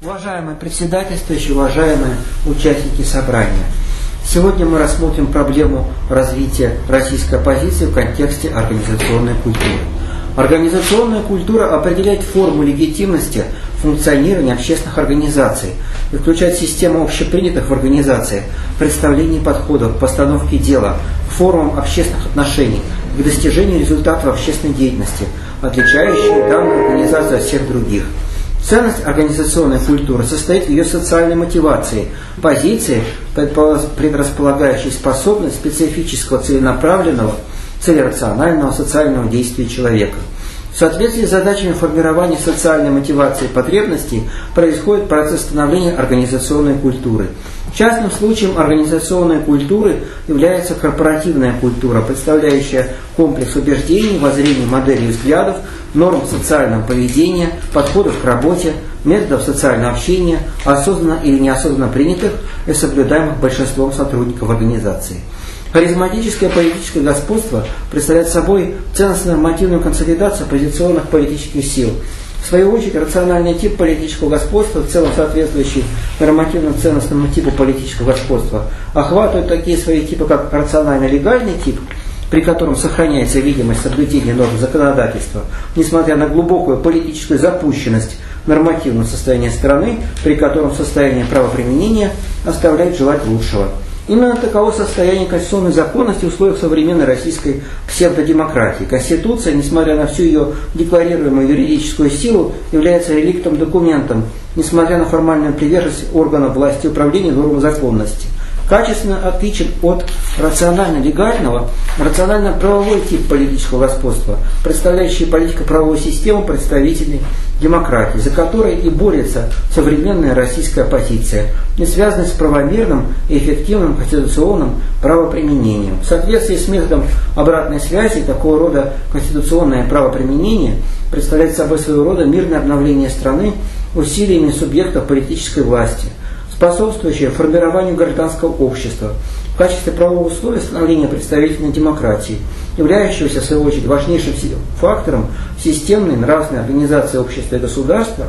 Уважаемые председательствующие, уважаемые участники собрания, сегодня мы рассмотрим проблему развития российской оппозиции в контексте организационной культуры. Организационная культура определяет форму легитимности функционирования общественных организаций и включает систему общепринятых в организации представлений, подходов, постановки дела, формам общественных отношений к достижению результатов общественной деятельности, отличающие данную организацию от всех других. Ценность организационной культуры состоит в ее социальной мотивации, позиции, предрасполагающей способность специфического, целенаправленного, целерационального социального действия человека. В соответствии с задачами формирования социальной мотивации и потребностей происходит процесс становления организационной культуры. Частным случаем организационной культуры является корпоративная культура, представляющая комплекс убеждений, воззрений, моделей взглядов, норм социального поведения, подходов к работе, методов социального общения, осознанно или неосознанно принятых и соблюдаемых большинством сотрудников организации. Харизматическое политическое господство представляет собой ценностно-нормативную консолидацию оппозиционных политических сил. В свою очередь, рациональный тип политического господства, в целом соответствующий нормативно-ценностному типу политического господства, охватывает такие свои типы, как рационально-легальный тип, при котором сохраняется видимость соблюдения норм законодательства, несмотря на глубокую политическую запущенность нормативного состояния страны, при котором состояние правоприменения оставляет желать лучшего. Именно таково состояние конституционной законности в условиях современной российской псевдодемократии. Конституция, несмотря на всю ее декларируемую юридическую силу, является реликтом-документом, несмотря на формальную приверженность органов власти и управления нормам законности. Качественно отличен от рационально-легального, рационально-правовой тип политического господства, представляющий политико-правовую систему представительной демократии, за которой и борется современная российская оппозиция, не связанная с правомерным и эффективным конституционным правоприменением. В соответствии с методом обратной связи, такого рода конституционное правоприменение представляет собой своего рода мирное обновление страны усилиями субъектов политической власти, способствующее формированию гражданского общества в качестве правового условия становления представительной демократии, являющегося, в свою очередь, важнейшим фактором системной нравственной организации общества и государства,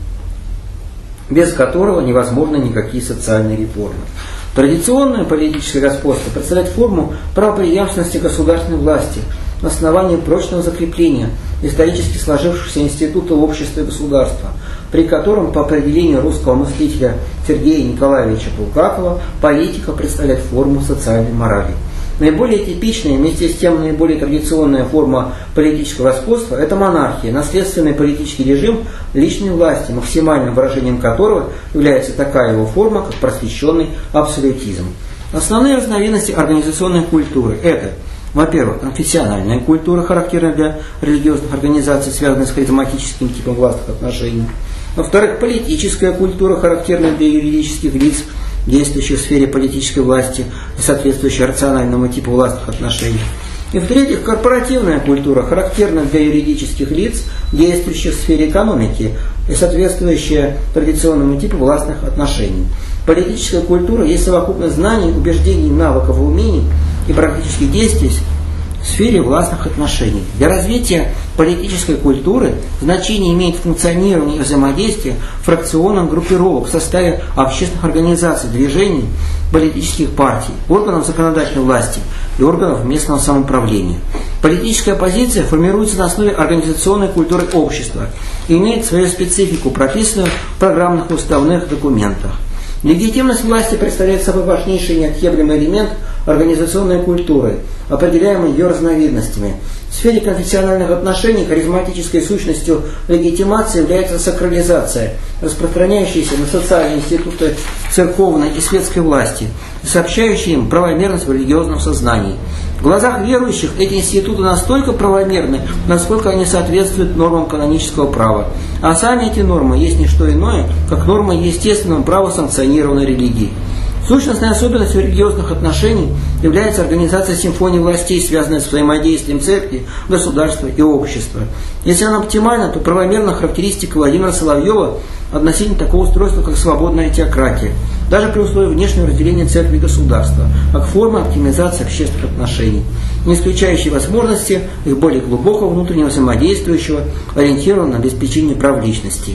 без которого невозможны никакие социальные реформы. Традиционное политическое господство представляет форму правопреемственности государственной власти на основании прочного закрепления исторически сложившихся институтов общества и государства, при котором, по определению русского мыслителя Сергея Николаевича Булгакова, политика представляет форму социальной морали. Наиболее типичная, вместе с тем наиболее традиционная форма политического господства – это монархия, наследственный политический режим личной власти, максимальным выражением которого является такая его форма, как просвещенный абсолютизм. Основные разновидности организационной культуры – это, во-первых, конфессиональная культура, характерная для религиозных организаций, связанных с харизматическим типом властных отношений. Во-вторых, политическая культура, характерная для юридических лиц, действующих в сфере политической власти и соответствующая рациональному типу властных отношений. И в-третьих, корпоративная культура, характерная для юридических лиц, действующих в сфере экономики и соответствующая традиционному типу властных отношений. Политическая культура есть совокупность знаний, убеждений, навыков и умений и практических действий в сфере властных отношений. Для развития политической культуры значение имеет функционирование и взаимодействие фракционных группировок в составе общественных организаций, движений, политических партий, органов законодательной власти и органов местного самоуправления. Политическая оппозиция формируется на основе организационной культуры общества и имеет свою специфику, прописанную в программных уставных документах. Легитимность власти представляет собой важнейший неотъемлемый элемент организационной культуры, определяемый ее разновидностями. В сфере конфессиональных отношений харизматической сущностью легитимации является сакрализация, распространяющаяся на социальные институты церковной и светской власти, и сообщающая им правомерность в религиозном сознании. В глазах верующих эти институты настолько правомерны, насколько они соответствуют нормам канонического права. А сами эти нормы есть не что иное, как нормы естественного права санкционированной религии. Сущностной особенностью религиозных отношений является организация симфонии властей, связанная с взаимодействием церкви, государства и общества. Если она оптимальна, то правомерна характеристика Владимира Соловьева относительно такого устройства, как свободная теократия, даже при условии внешнего разделения церкви и государства, как форма оптимизации общественных отношений, не исключающей возможности их более глубокого внутреннего взаимодействующего, ориентированного на обеспечение прав личности.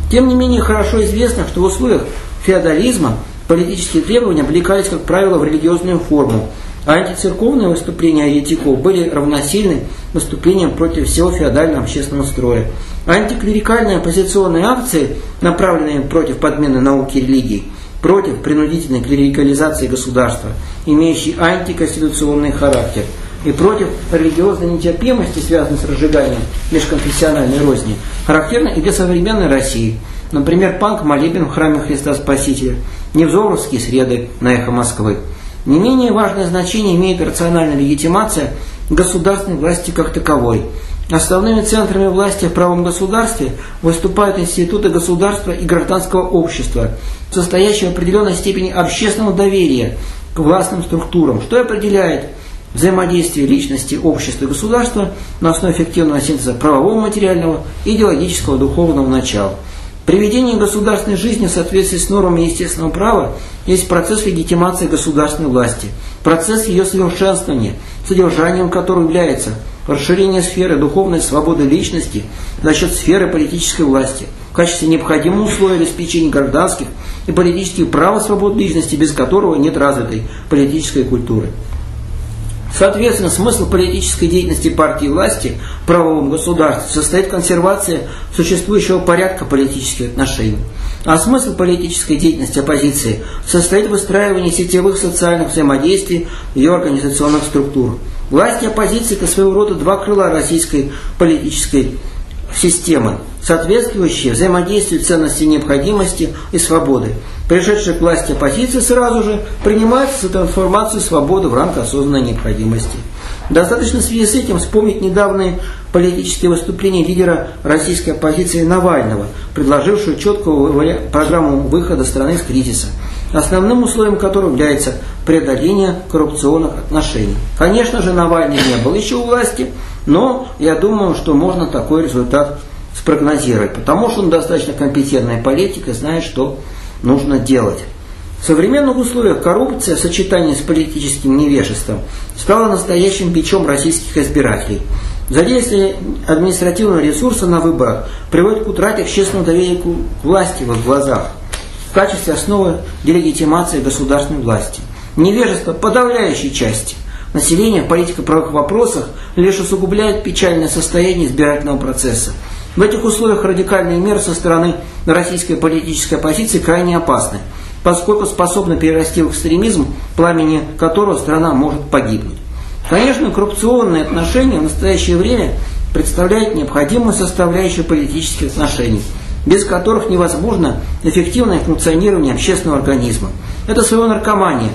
Тем не менее, хорошо известно, что в условиях феодализма политические требования облекались, как правило, в религиозную форму, а антицерковные выступления еретиков были равносильны выступлениям против всего феодального общественного строя. Антиклерикальные оппозиционные акции, направленные против подмены науки и религии, против принудительной клерикализации государства, имеющей антиконституционный характер, и против религиозной нетерпимости, связанной с разжиганием межконфессиональной розни, характерны и для современной России. Например, панк-молебен в храме Христа Спасителя, невзоровские среды на Эхо Москвы. Не менее важное значение имеет рациональная легитимация государственной власти как таковой. Основными центрами власти в правом государстве выступают институты государства и гражданского общества, состоящие в определенной степени общественного доверия к властным структурам, что определяет взаимодействие личности, общества и государства на основе эффективного синтеза правового, материального, идеологического, духовного начала. Приведение государственной жизни в соответствии с нормами естественного права есть процесс легитимации государственной власти, процесс ее совершенствования, содержанием которого является расширение сферы духовной свободы личности за счет сферы политической власти в качестве необходимого условия обеспечения гражданских и политических прав и свобод личности, без которого нет развитой политической культуры. Соответственно, смысл политической деятельности партии власти в правовом государстве состоит в консервации существующего порядка политических отношений. А смысл политической деятельности оппозиции состоит в выстраивании сетевых социальных взаимодействий в ее организационных структурах. Власть и оппозиция – это своего рода два крыла российской политической системы, соответствующие взаимодействию ценностей необходимости и свободы. Пришедшая к власти оппозиция сразу же принимается за трансформацию свободы в рамках осознанной необходимости. Достаточно в связи с этим вспомнить недавние политические выступления лидера российской оппозиции Навального, предложившего четкую программу выхода страны из кризиса, основным условием которого является преодоление коррупционных отношений. Конечно же, Навальный не был еще у власти, но я думаю, что можно такой результат спрогнозировать, потому что он достаточно компетентный политик и знает, что нужно делать. В современных условиях коррупция в сочетании с политическим невежеством стала настоящим бичом российских избирателей. Задействие административного ресурса на выборах приводит к утрате общественного доверия к власти в их глазах в качестве основы делегитимации государственной власти. Невежество подавляющей части населения в политико-правовых вопросах лишь усугубляет печальное состояние избирательного процесса. В этих условиях радикальные меры со стороны российской политической оппозиции крайне опасны, поскольку способны перерасти в экстремизм, в пламени которого страна может погибнуть. Конечно, коррупционные отношения в настоящее время представляют необходимую составляющую политических отношений, без которых невозможно эффективное функционирование общественного организма. Это своего наркомания,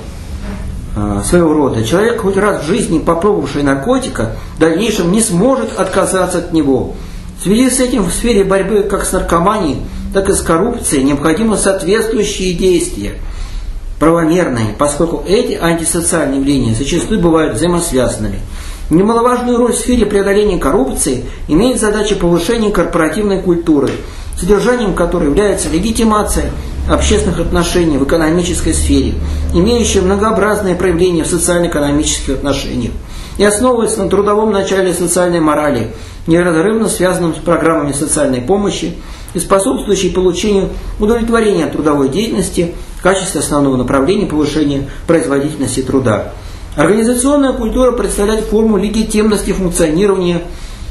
своего рода. Человек, хоть раз в жизни попробовавший наркотика, в дальнейшем не сможет отказаться от него. В связи с этим в сфере борьбы как с наркоманией, так и с коррупцией необходимы соответствующие действия, правомерные, поскольку эти антисоциальные явления зачастую бывают взаимосвязанными. Немаловажную роль в сфере преодоления коррупции имеет задача повышения корпоративной культуры, содержанием которой является легитимация общественных отношений в экономической сфере, имеющая многообразные проявления в социально-экономических отношениях, и основывается на трудовом начале социальной морали, неразрывно связанном с программами социальной помощи и способствующей получению удовлетворения от трудовой деятельности в качестве основного направления повышения производительности труда. Организационная культура представляет форму легитимности функционирования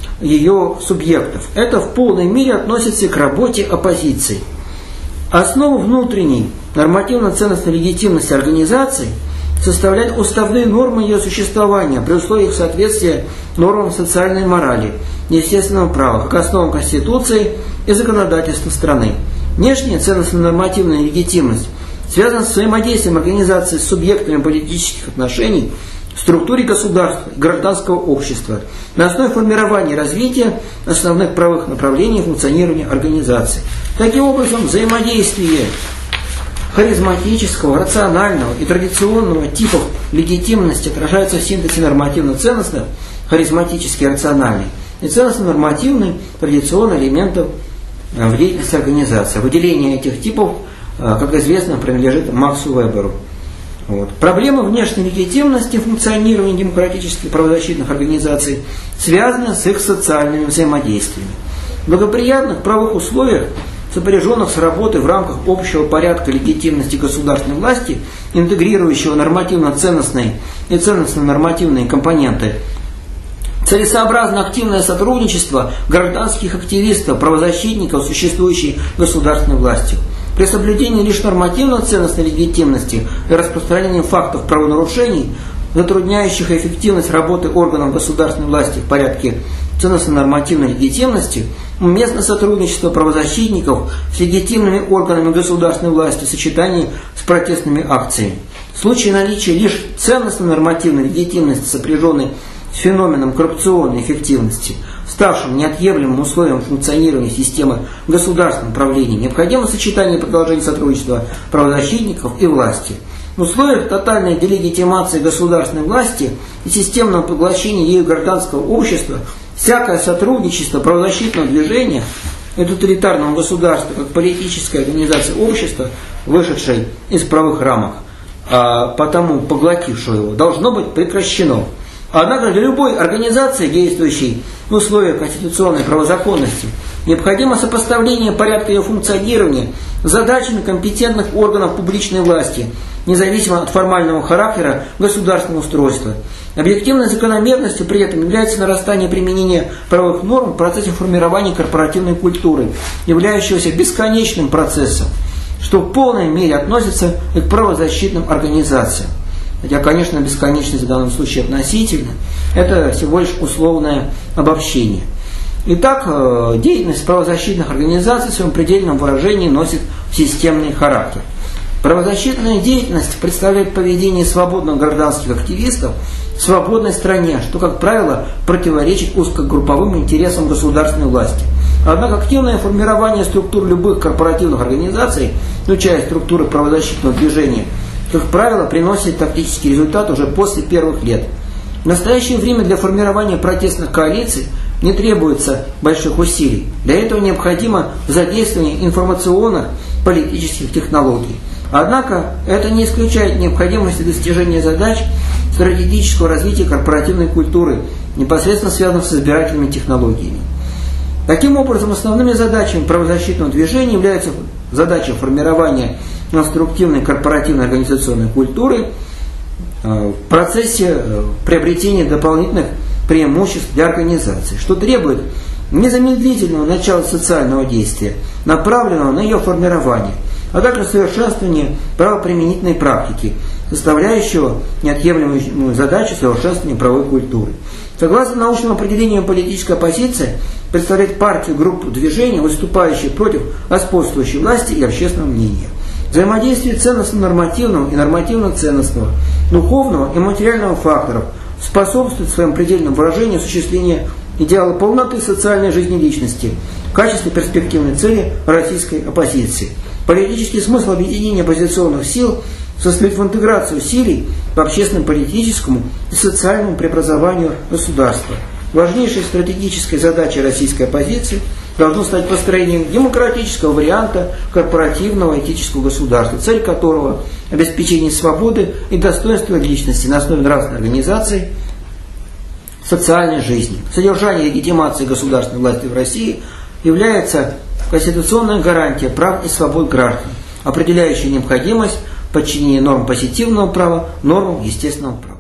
ее субъектов. Это в полной мере относится к работе оппозиции. Основу внутренней нормативно-ценностной легитимности организации составляют уставные нормы ее существования при условиях соответствия нормам социальной морали, естественного права, как основам Конституции и законодательства страны. Внешняя ценностно-нормативная легитимность связана с взаимодействием организации с субъектами политических отношений в структуре государства и гражданского общества на основе формирования и развития основных правовых направлений функционирования организации. Таким образом, взаимодействие харизматического, рационального и традиционного типов легитимности отражается в синтезе нормативно-ценностных, харизматический, рациональный, и ценностно-нормативный, традиционный элементов в деятельности организации. Выделение этих типов, как известно, принадлежит Максу Веберу. Проблема внешней легитимности функционирования демократических правозащитных организаций связана с их социальными взаимодействиями. В благоприятных правовых условиях сопряженных с работой в рамках общего порядка легитимности государственной власти, интегрирующего нормативно-ценностные и ценностно-нормативные компоненты. Целесообразно активное сотрудничество гражданских активистов, правозащитников, существующей государственной властью. При соблюдении лишь нормативно-ценностной легитимности и распространении фактов правонарушений, затрудняющих эффективность работы органов государственной власти в порядке ценностно-нормативной легитимности, уместно сотрудничество правозащитников с легитимными органами государственной власти в сочетании с протестными акциями. В случае наличия лишь ценностно-нормативной легитимности, сопряженной с феноменом коррупционной эффективности, ставшим неотъемлемым условием функционирования системы государственного управления, необходимо сочетание и продолжение сотрудничества правозащитников и власти. В условиях тотальной делегитимации государственной власти и системного поглощения ею гражданского общества всякое сотрудничество правозащитного движения и тоталитарного государства как политической организации общества, вышедшей из правовых рамок, потому поглотившего его, должно быть прекращено. Однако для любой организации, действующей в условиях конституционной правозаконности, необходимо сопоставление порядка ее функционирования с задачами компетентных органов публичной власти, независимо от формального характера государственного устройства. Объективной закономерностью при этом является нарастание применения правовых норм в процессе формирования корпоративной культуры, являющегося бесконечным процессом, что в полной мере относится и к правозащитным организациям. Хотя, конечно, бесконечность в данном случае относительно, это всего лишь условное обобщение. Итак, деятельность правозащитных организаций в своем предельном выражении носит системный характер. Правозащитная деятельность представляет поведение свободных гражданских активистов в свободной стране, что, как правило, противоречит узкогрупповым интересам государственной власти. Однако активное формирование структур любых корпоративных организаций, включая структуры правозащитного движения, как правило, приносит тактический результат уже после первых лет. В настоящее время для формирования протестных коалиций не требуется больших усилий. Для этого необходимо задействование информационных политических технологий. Однако это не исключает необходимости достижения задач стратегического развития корпоративной культуры, непосредственно связанных с избирательными технологиями. Таким образом, основными задачами правозащитного движения являются задача формирования конструктивной корпоративной организационной культуры в процессе приобретения дополнительных преимуществ для организации, что требует незамедлительного начала социального действия, направленного на ее формирование, а также совершенствование правоприменительной практики, составляющего неотъемлемую задачу совершенствования правовой культуры. Согласно научному определению, политическая оппозиция представляет партию, группу движения, выступающие против господствующей власти и общественного мнения. Взаимодействие ценностно-нормативного и нормативно-ценностного, духовного и материального факторов способствует в своем предельном выражении осуществлению идеала полноты социальной жизни личности в качестве перспективной цели российской оппозиции. Политический смысл объединения оппозиционных сил состоит в интеграции усилий по общественно-политическому и социальному преобразованию государства. Важнейшей стратегической задачей российской оппозиции должно стать построение демократического варианта корпоративного этического государства, цель которого – обеспечение свободы и достоинства личности на основе нравственной организации социальной жизни. Содержание легитимации государственной власти в России является конституционная гарантия прав и свобод граждан, определяющая необходимость подчинения норм позитивного права нормам естественного права.